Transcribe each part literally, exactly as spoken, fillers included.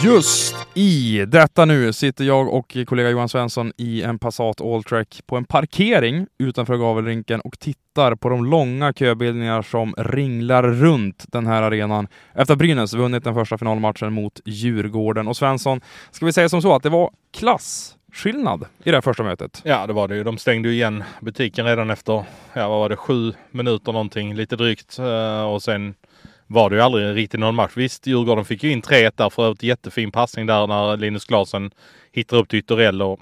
Just i detta nu sitter jag och kollega Johan Svensson i en Passat Alltrack på en parkering utanför Gavelrinken och tittar på de långa köbildningar som ringlar runt den här arenan efter Brynäs vunnit den första finalmatchen mot Djurgården. Och Svensson, ska vi säga som så att det var klassskillnad i det här första mötet? Ja, det var det ju. De stängde ju igen butiken redan efter, ja vad var det, sju minuter någonting, lite drygt. Och sen var det ju aldrig riktigt någon match. Visst, Djurgården fick ju in tre ett där för ett jättefin passning där när Linus Klasen hittar upp till Ytterell och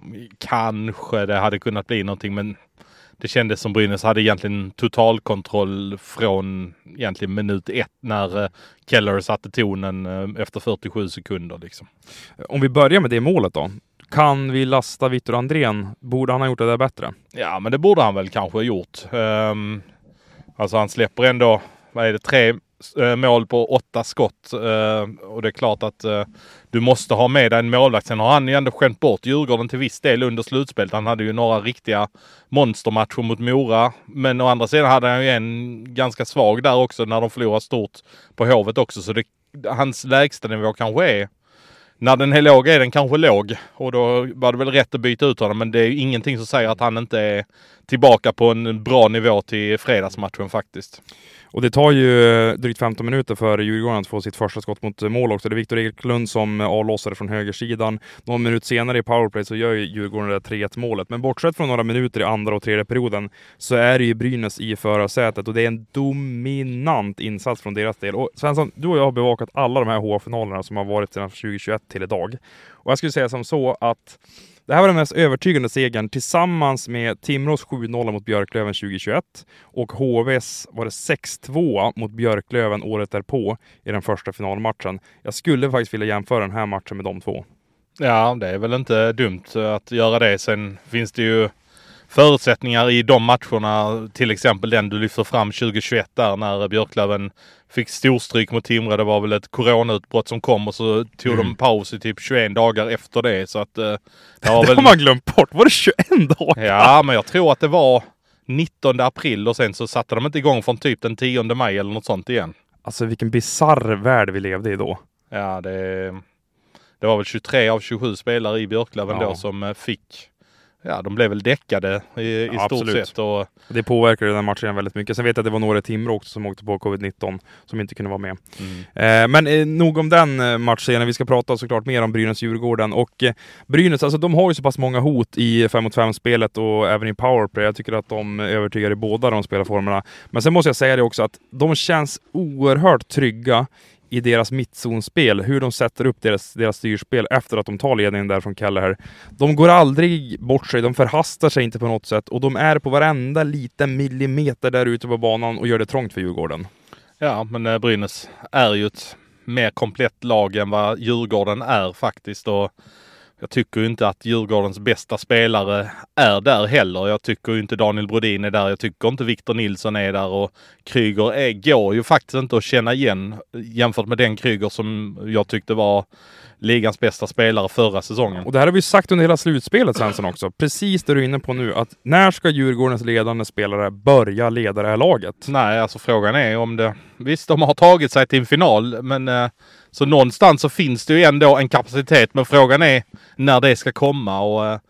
kanske det hade kunnat bli någonting, men det kändes som Brynäs hade egentligen totalkontroll från egentligen minut ett när Keller satte tonen efter fyrtiosju sekunder liksom. Om vi börjar med det målet då. Kan vi lasta Victor Andrén? Borde han ha gjort det där bättre? Ja, men det borde han väl kanske ha gjort. Um, alltså han släpper ändå, vad är det, tre mål på åtta skott. Uh, och det är klart att uh, du måste ha med dig en målvakt. Sen har han ju ändå skämt bort Djurgården till viss del under slutspelet. Han hade ju några riktiga monstermatcher mot Mora. Men å andra sidan hade han ju en ganska svag där också när de förlorar stort på Hovet också. Så det, hans lägsta nivå kanske är, när den är låg är den kanske låg. Och då var det väl rätt att byta ut honom. Men det är ju ingenting som säger att han inte är tillbaka på en bra nivå till fredagsmatchen faktiskt. Och det tar ju drygt femton minuter för Djurgården att få sitt första skott mot mål också. Det är Viktor Eklund som avlossade från högersidan. Någon minut senare i powerplay så gör ju Djurgården det tre ett målet. Men bortsett från några minuter i andra och tredje perioden så är det ju Brynäs i förarsätet. Och det är en dominant insats från deras del. Och Svensson, du och jag har bevakat alla de här H A-finalerna som har varit sedan tjugohundratjugoett till idag. Och jag skulle säga som så att det här var den mest övertygande segern tillsammans med Timrås sju noll mot Björklöven tjugohundratjugoett och H V:s var det sex två mot Björklöven året därpå i den första finalmatchen. Jag skulle faktiskt vilja jämföra den här matchen med de två. Ja, det är väl inte dumt att göra det. Sen finns det ju förutsättningar i de matcherna, till exempel den du lyfter fram tjugohundratjugoett där när Björklöven fick storstryk mot Timrå. Det var väl ett coronautbrott som kom och så tog mm. de paus i typ tjugoen dagar efter det. Så att, det har det väl... har man glömt bort. Var det tjugoen dagar? Ja, men jag tror att det var nittonde april och sen så satte de inte igång från typ den tionde maj eller något sånt igen. Alltså vilken bizarr värld vi levde i då. Ja, det, det var väl tjugotre av tjugosju spelare i Björklöven ja. då som fick... Ja, de blev väl däckade i, i ja, stort absolut. sett. Och... Det påverkade den matchen väldigt mycket. Sen vet jag att det var några i Timrå också som åkte på covid nitton som inte kunde vara med. Mm. Eh, men eh, nog om den matchen. Vi ska prata såklart mer om Brynäs-Djurgården. Och eh, Brynäs, alltså de har ju så pass många hot i fem mot fem-spelet och även i powerplay. Jag tycker att de övertygar i båda de spelarformerna. Men sen måste jag säga det också att de känns oerhört trygga i deras mittzonspel, hur de sätter upp deras, deras styrspel efter att de tar ledningen där från Kalle här. De går aldrig bort sig, de förhastar sig inte på något sätt och de är på varenda liten millimeter där ute på banan och gör det trångt för Djurgården. Ja, men Brynäs är ju ett mer komplett lag än vad Djurgården är faktiskt och jag tycker ju inte att Djurgårdens bästa spelare är där heller. Jag tycker ju inte Daniel Brodin är där. Jag tycker inte Victor Nilsson är där. Och Kryger är, går ju faktiskt inte att känna igen jämfört med den Kryger som jag tyckte var ligans bästa spelare förra säsongen. Och det här har vi sagt under hela slutspelet Svensson också. Precis det du är inne på nu. Att när ska Djurgårdens ledande spelare börja leda det här laget? Nej, alltså frågan är om det... Visst, de har tagit sig till en final. Men eh, så någonstans så finns det ju ändå en kapacitet. Men frågan är när det ska komma. Och eh,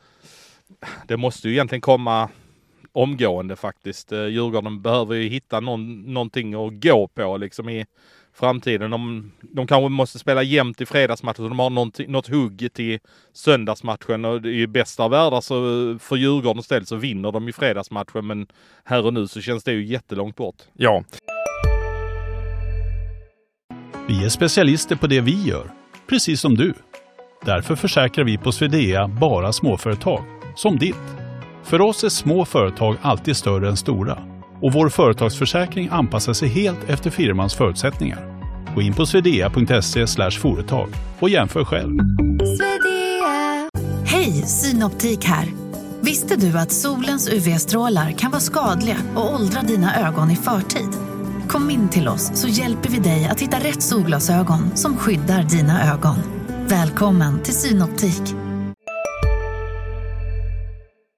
det måste ju egentligen komma omgående faktiskt. Eh, Djurgården behöver ju hitta någon, någonting att gå på liksom i framtiden. De, de kanske måste spela jämnt i fredagsmatchen så de har något hugg till söndagsmatchen och det är ju bästa av världar så för Djurgårdens del så vinner de i fredagsmatchen men här och nu så känns det ju jättelångt bort. Ja. Vi är specialister på det vi gör, precis som du. Därför försäkrar vi på Swedea bara småföretag, som ditt. För oss är små företag alltid större än stora. Och vår företagsförsäkring anpassar sig helt efter firmans förutsättningar. Gå in på swedea punkt se slash företag och jämför själv. Hej, Synoptik här. Visste du att solens U V-strålar kan vara skadliga och åldra dina ögon i förtid? Kom in till oss så hjälper vi dig att hitta rätt solglasögon som skyddar dina ögon. Välkommen till Synoptik.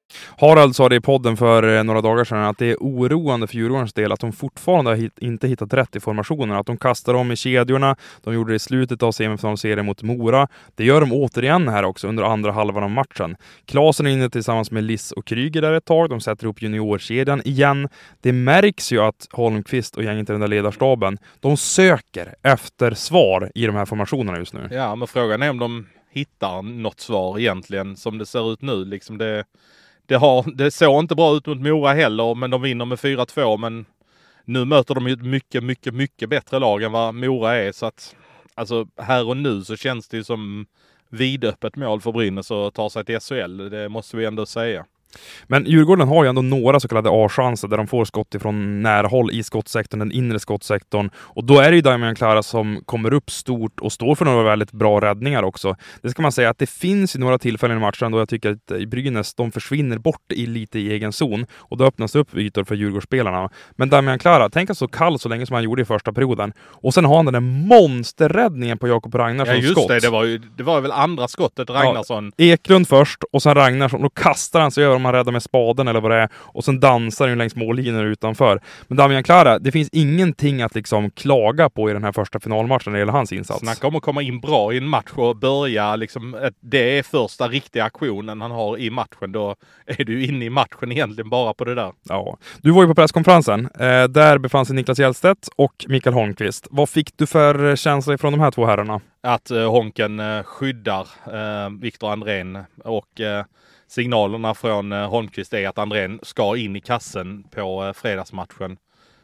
Harald sa det i podden för några dagar sedan att det är oroande för Djurgårdens del att de fortfarande har hit, inte hittat rätt i formationen. Att de kastar om i kedjorna. De gjorde det i slutet av semifinalserien mot Mora. Det gör de återigen här också under andra halvan av matchen. Klasen är inne tillsammans med Liss och Kryger där ett tag. De sätter ihop juniorkedjan igen. Det märks ju att Holmqvist och gänget i den där ledarstaben, de söker efter svar i de här formationerna just nu. Ja, men frågan är om de hittar något svar egentligen som det ser ut nu. Liksom det, det, har, det såg inte bra ut mot Mora heller, men de vinner med fyra två. Men nu möter de ju ett mycket, mycket, mycket bättre lag än vad Mora är. Så att, alltså, här och nu så känns det ju som vidöppet mål för Brynäs att ta sig till S H L. Det måste vi ändå säga. Men Djurgården har ju ändå några så kallade A-chanser där de får skott ifrån närhåll i skottsektorn, den inre skottsektorn. Och då är det ju Damian Klara som kommer upp stort och står för några väldigt bra räddningar också. Det ska man säga att det finns ju några tillfällen i matchen då jag tycker att i Brynäs de försvinner bort i lite i egen zon och då öppnas det upp ytor för Djurgårdsspelarna. Men Damian Klara, tänk att så kall så länge som han gjorde i första perioden. Och sen har han den där monsterräddningen på Jakob Ragnarsson ja, just skott. Det, det var ju det var väl andra skottet Ragnarsson. Ja, Eklund först och sen Ragnarsson. Då kastar han sig över om han räddar med spaden eller vad det är. Och sen dansar han längs mållinjen utanför. Men Damian Klara, det finns ingenting att liksom klaga på i den här första finalmatchen när det gäller hans insats. Snacka om att komma in bra i en match och börja liksom, det är första riktiga aktionen han har i matchen. Då är du inne i matchen egentligen bara på det där. Ja. Du var ju på presskonferensen. Eh, där befann sig Niklas Hjellstedt och Mikael Holmqvist. Vad fick du för känsla från de här två herrarna? Att eh, Honken eh, skyddar eh, Viktor Andrén och eh, signalerna från eh, Holmqvist är att Andrén ska in i kassen på eh, fredagsmatchen.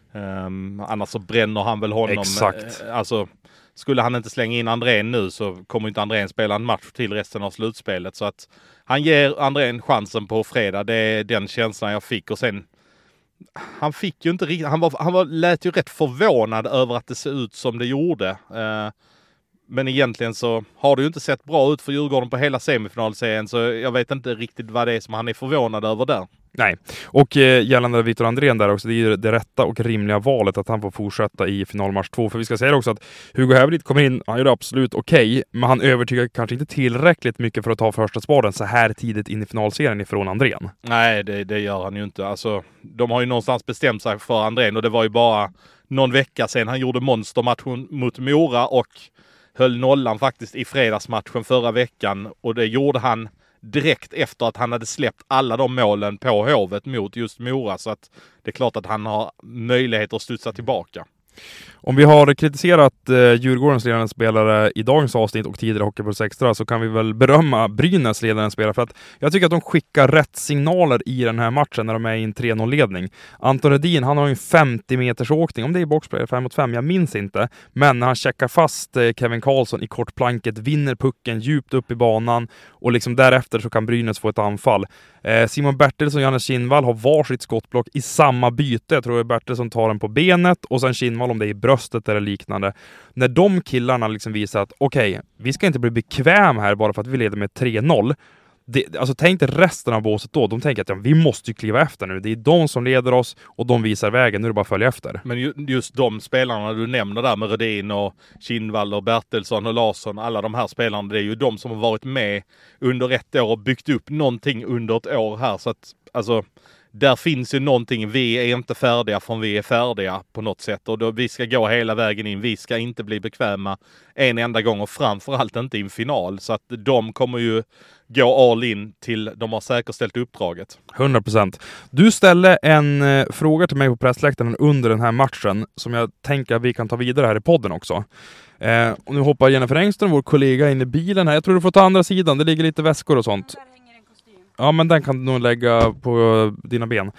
Um, annars så bränner han väl honom. Exakt. Eh, alltså, skulle han inte slänga in Andrén nu så kommer inte Andrén spela en match till resten av slutspelet. Så att han ger Andrén chansen på fredag. Det är den känslan jag fick. Och sen, han fick ju inte riktigt, han, var, han var, lät ju rätt förvånad över att det ser ut som det gjorde. Uh, Men egentligen så har det ju inte sett bra ut för Djurgården på hela semifinalserien. Så jag vet inte riktigt vad det är som han är förvånad över där. Nej, och eh, gällande Viktor Andrén där också, det är ju det rätta och rimliga valet att han får fortsätta i finalmatch två. För vi ska säga också att Hugo Hävelid kommer in, han gör det absolut okej, okay, men han övertygar kanske inte tillräckligt mycket för att ta första spaden så här tidigt in i finalserien ifrån Andrén. Nej, det, det gör han ju inte. Alltså, de har ju någonstans bestämt sig för Andrén och det var ju bara någon vecka sedan han gjorde monstermatchen mot Mora och höll nollan faktiskt i fredagsmatchen förra veckan. Och det gjorde han direkt efter att han hade släppt alla de målen på Hovet mot just Mora. Så att det är klart att han har möjlighet att studsa tillbaka. Om vi har kritiserat eh, Djurgårdens ledande spelare i dagens avsnitt och tidigare Hockeypuls Extra så kan vi väl berömma Brynäs ledande spelare för att jag tycker att de skickar rätt signaler i den här matchen när de är i en tre noll-ledning. Anton Redin, han har ju en femtio meters åkning, om det är i boxplay fem mot fem, jag minns inte. Men när han checkar fast eh, Kevin Karlsson i kortplanket, vinner pucken djupt upp i banan och liksom därefter så kan Brynäs få ett anfall. Eh, Simon Bertilsson och Johannes Kinnvall har varsitt skottblock i samma byte. Jag tror att Bertilsson tar den på benet och sen Kinnvall om det är i bröstet eller liknande. När de killarna liksom visar att okej, okay, vi ska inte bli bekväm här bara för att vi leder med tre noll. Det, alltså tänk dig resten av båset då. De tänker att ja, vi måste ju kliva efter nu. Det är de som leder oss och de visar vägen. Nu är det bara att följa efter. Men ju, just de spelarna du nämner där med Redin och Kinnvall och Bertilsson och Larsson. Alla de här spelarna, det är ju de som har varit med under ett år och byggt upp någonting under ett år här. Så att alltså, där finns ju någonting. Vi är inte färdiga förrän vi är färdiga på något sätt. Och då, vi ska gå hela vägen in. Vi ska inte bli bekväma en enda gång och framförallt inte i en final. Så att de kommer ju gå all in till de har säkerställt uppdraget. hundra procent. Du ställde en eh, fråga till mig på pressläktaren under den här matchen som jag tänker att vi kan ta vidare här i podden också. Eh, och nu hoppar Jennifer Engström, vår kollega, in i bilen här. Jag tror du får ta andra sidan. Det ligger lite väskor och sånt. Ja, men den kan du nog lägga på dina ben.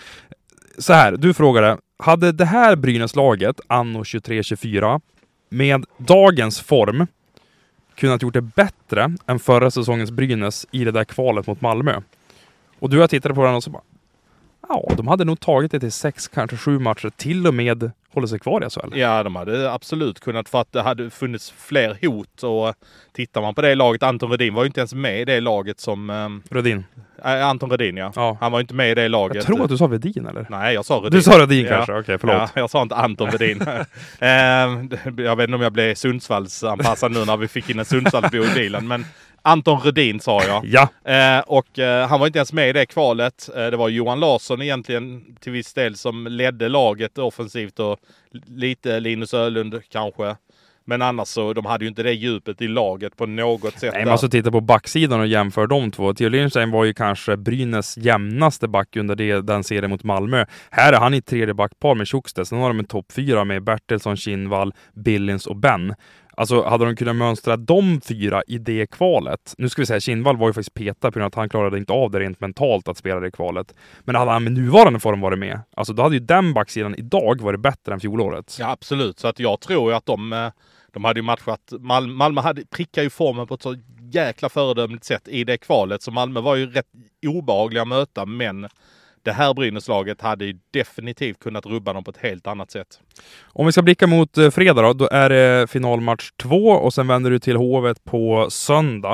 Så här, du frågade, hade det här Brynäs-laget anno tjugotre tjugofyra med dagens form kunnat gjort det bättre än förra säsongens Brynäs i det där kvalet mot Malmö? Och du har tittat på den och så bara, ja, de hade nog tagit det till sex, kanske sju matcher, till och med håller sig kvar i S H L. Ja, de hade absolut kunnat, för att det hade funnits fler hot. Och tittar man på det laget, Anton Redin var ju inte ens med i det laget som... Um, Redin? Äh, Anton Redin, ja. ja. Han var inte med i det laget. Jag tror att du sa Redin, eller? Nej, jag sa Redin. Du sa Redin ja. kanske, okej, okay, förlåt. Ja, jag sa inte Anton Redin. uh, jag vet inte om jag blev Sundsvalls anpassad nu när vi fick in en Sundsvallsbo i bilen, men Anton Rödin sa jag. Ja. Eh, och eh, han var inte ens med i det kvalet. Eh, det var Johan Larsson egentligen till viss del som ledde laget offensivt och lite Linus Ölund kanske. Men annars så, de hade ju inte det djupet i laget på något sätt. Nej, man måste titta på backsidan och jämföra de två. Theo Lindstein var ju kanske Brynäs jämnaste back under det, den serien mot Malmö. Här är han i tredje backpar med Tjockstedt. Sen har de en topp fyra med Bertilsson, Kinnvall, Billings och Ben. Alltså hade de kunnat mönstra de fyra i det kvalet. Nu ska vi säga, Kinnvall var ju faktiskt petad på grund av att han klarade inte av det rent mentalt att spela det kvalet. Men hade han med nuvarande form varit med, alltså då hade ju den backsidan idag varit bättre än fjolåret. Ja, absolut. Så att jag tror ju att de, de hade ju matchat. Mal- Malmö hade prickat ju formen på ett så jäkla föredömligt sätt i det kvalet. Så Malmö var ju rätt obehagliga att möta, men det här Brynäslaget hade ju definitivt kunnat rubba dem på ett helt annat sätt. Om vi ska blicka mot eh, fredag då, då är det finalmatch två och sen vänder du till Hovet på söndag.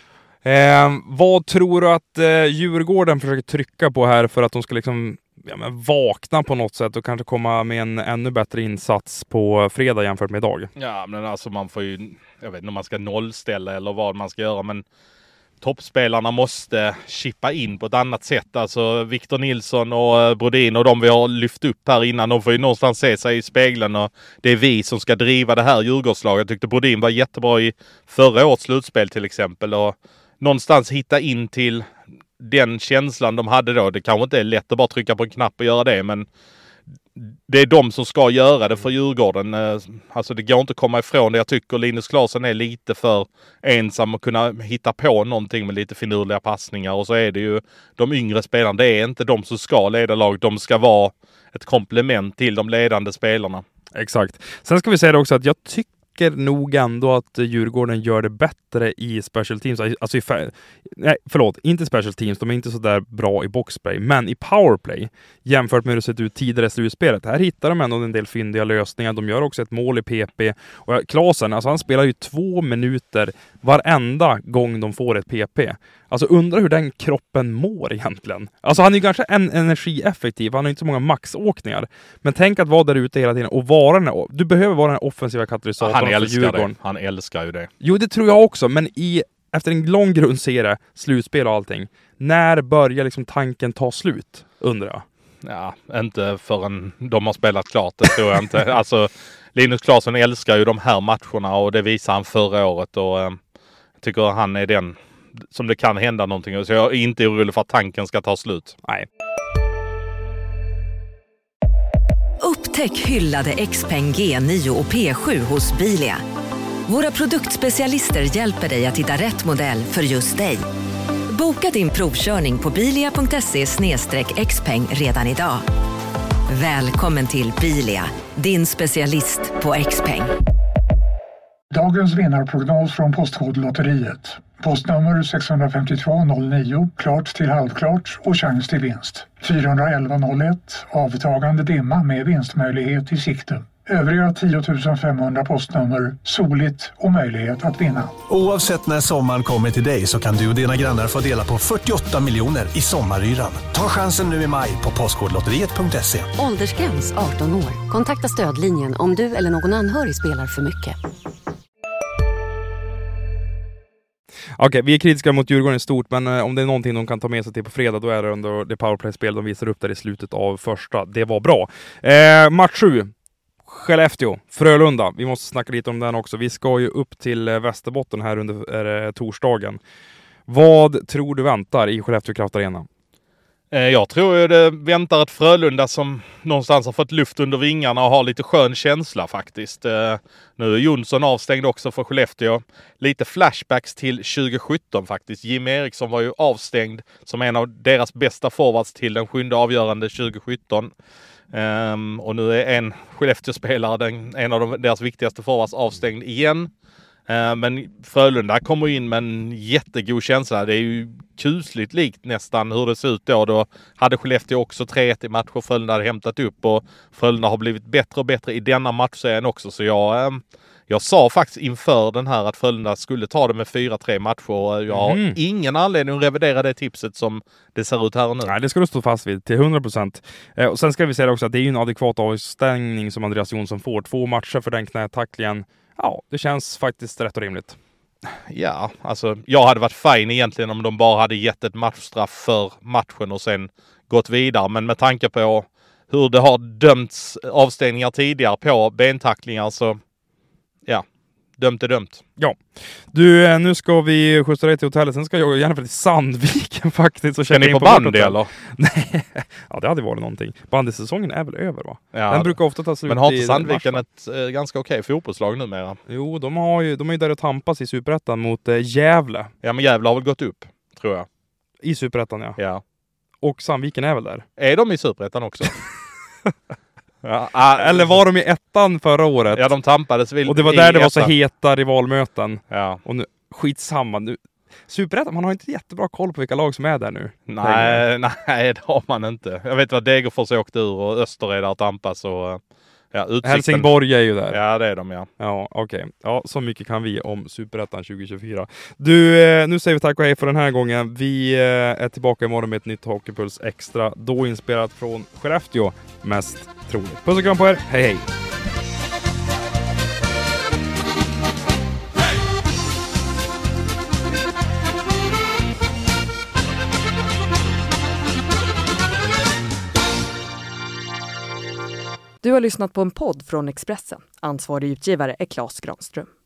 Eh, vad tror du att eh, Djurgården försöker trycka på här för att de ska liksom ja, men vakna på något sätt och kanske komma med en ännu bättre insats på fredag jämfört med idag? Ja, men alltså man får ju, jag vet inte om man ska nollställa eller vad man ska göra, men toppspelarna måste chippa in på ett annat sätt. Alltså Victor Nilsson och Brodin och de vi har lyft upp här innan, de får ju någonstans se sig i spegeln och det är vi som ska driva det här Djurgårdslaget. Jag tyckte Brodin var jättebra i förra årets slutspel till exempel och någonstans hitta in till den känslan de hade då. Det kanske inte är lätt att bara trycka på en knapp och göra det, men det är de som ska göra det för Djurgården. Alltså det går inte att komma ifrån det. Jag tycker Linus Klasen är lite för ensam att kunna hitta på någonting med lite finurliga passningar. Och så är det ju de yngre spelarna. Det är inte de som ska leda lag. De ska vara ett komplement till de ledande spelarna. Exakt. Sen ska vi säga också att jag tycker nog ändå att Djurgården gör det bättre i special teams. Alltså i fär- nej, förlåt, inte special teams. De är inte så där bra i boxplay. Men i powerplay, jämfört med hur det sett ut tidigare i slutspelet, här hittar de ändå en del fyndiga lösningar. De gör också ett mål i P P. Och Klasen, alltså han spelar ju två minuter varenda gång de får ett P P. Alltså undrar hur den kroppen mår egentligen. Alltså han är ju kanske en energieffektiv. Han har inte så många maxåkningar. Men tänk att vara där ute hela tiden och vara den. Du behöver vara den offensiva katalysatorn. Han älskar det. Han älskar ju det. Jo, det tror jag också. Men i, efter en lång grundserie, slutspel och allting. När börjar liksom tanken ta slut? Undrar jag. Ja, inte förrän de har spelat klart. Det tror jag inte. Alltså, Linus Klasen älskar ju de här matcherna och det visar han förra året. Och eh, jag tycker han är den som det kan hända någonting. Så jag är inte orolig för att tanken ska ta slut. Nej. Upptäck hyllade Xpeng G nio och P sju hos Bilia. Våra produktspecialister hjälper dig att hitta rätt modell för just dig. Boka din provkörning på bilia punkt se slash xpeng redan idag. Välkommen till Bilia, din specialist på Xpeng. Dagens vinnarprognos från Postkodlotteriet. Postnummer sex fem två noll nio, klart till halvklart och chans till vinst. fyra ett ett noll ett, avtagande dimma med vinstmöjlighet i sikte. Övriga tio tusen femhundra postnummer, soligt och möjlighet att vinna. Oavsett när sommaren kommer till dig så kan du och dina grannar få dela på fyrtioåtta miljoner i sommaryran. Ta chansen nu i maj på postkodlotteriet punkt se. Åldersgräns arton år. Kontakta stödlinjen om du eller någon anhörig spelar för mycket. Okej, okay, vi är kritiska mot Djurgården i stort, men eh, om det är någonting de kan ta med sig till på fredag, då är det under det powerplay-spel de visar upp där i slutet av första. Det var bra. Eh, match sju. Skellefteå, Frölunda. Vi måste snacka lite om den också. Vi ska ju upp till eh, Västerbotten här under eh, torsdagen. Vad tror du väntar i Skellefteå Kraft Arena? Jag tror ju det väntar ett Frölunda som någonstans har fått luft under vingarna och har lite skön känsla faktiskt. Nu är Jonsson avstängd också för Skellefteå. Lite flashbacks till tjugo sjutton faktiskt. Jim Eriksson var ju avstängd som en av deras bästa forwards till den sjunde avgörande tjugo sjutton. Um, och nu är en Skellefteå-spelare, den, en av de, deras viktigaste forwards, avstängd igen. Uh, men Frölunda kommer in med en jättegod känsla. Det är ju kusligt likt nästan hur det ser ut då. Då hade Skellefteå också tre ett i matcher. Frölunda hade hämtat upp och Frölunda har blivit bättre och bättre i denna matchserien också. Så jag, um, jag sa faktiskt inför den här att Frölunda skulle ta det med fyra tre matcher. Jag har mm. ingen anledning att revidera det tipset som det ser ut här och nu. Nej, det ska du stå fast vid till hundra procent. Eh, och sen ska vi säga också att det är ju en adekvat avstängning som Andreas Jonsson får. Två matcher för den knätacklingen. Ja, det känns faktiskt rätt och rimligt. Ja, alltså jag hade varit fine egentligen om de bara hade gett ett matchstraff för matchen och sen gått vidare. Men med tanke på hur det har dömts avstängningar tidigare på bentacklingar så ja, dömt är dömt. Ja. Du, nu ska vi skjutsa dig till hotellet. Sen ska jag gärna till Sandviken faktiskt. Så ska ni på bandy eller? Nej, ja det hade varit någonting. Bandysäsongen är väl över va? Ja, den brukar ofta ta slut. men har inte Sandviken ett eh, ganska okej fotbollslag numera? Jo, de, har ju, de är ju där och tampas i Superettan mot eh, Gävle. Ja, men Gävle har väl gått upp, tror jag. I Superettan, ja. Ja. Och Sandviken är väl där? Är de i Superettan också? Ja, ah, eller var de i ettan förra året? Ja, de tampades väl. Och det var där det var så heta rivalmöten. Ja. Och nu, skitsamma. Nu, Superettan, man har inte jättebra koll på vilka lag som är där nu. Nej, nej, det har man inte. Jag vet vad Degerfors åkte ur och Öster är där tampas och ja, Utsikten. Helsingborg är ju där. Ja, det är de, ja. Ja, okej. Okay. Ja, så mycket kan vi om Superettan tjugo tjugofyra. Du, eh, nu säger vi tack och hej för den här gången. Vi eh, är tillbaka imorgon med ett nytt Hockeypuls Extra. Då inspelat från Skellefteå, mest troligt. Puss och kram på er. Hej, hej! Du har lyssnat på en podd från Expressen. Ansvarig utgivare är Claes Granström.